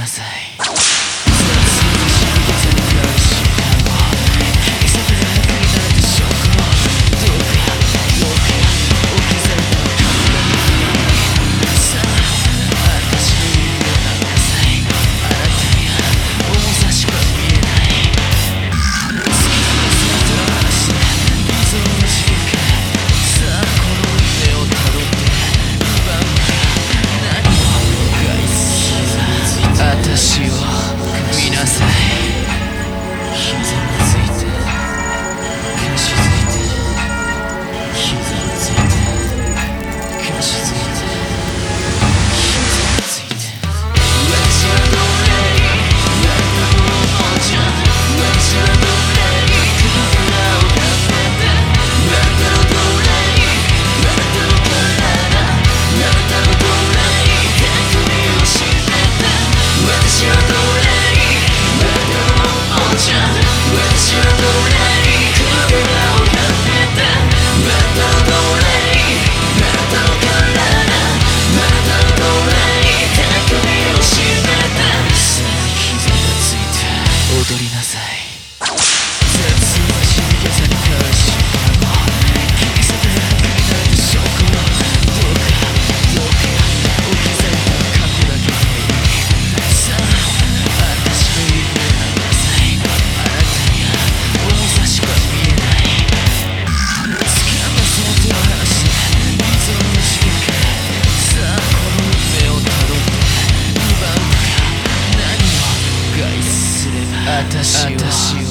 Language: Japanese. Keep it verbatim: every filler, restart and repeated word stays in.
なさい。私を見なさい。膝をついて足ついて膝をついて足ついて膝をついて Let's run away Let the world jump Let's run away カメラをかけて Let the world Let the world Let the world 瞳を閉めてLet's run away, let the world jump. Let's run away, カメラをかけて Let the away, let the体 Let the away, 手首を締めてさあ膝がついて踊りなさい。絶は響けたり返し引き裂けなくなってそこはどうかどうか置き去りの過去だけがいい。さあ私の指を離さい。あなたには重さしか見えない。掴んだその手を離して溝の地下からさあこの運命をたどって奪うのか何を害すれば私を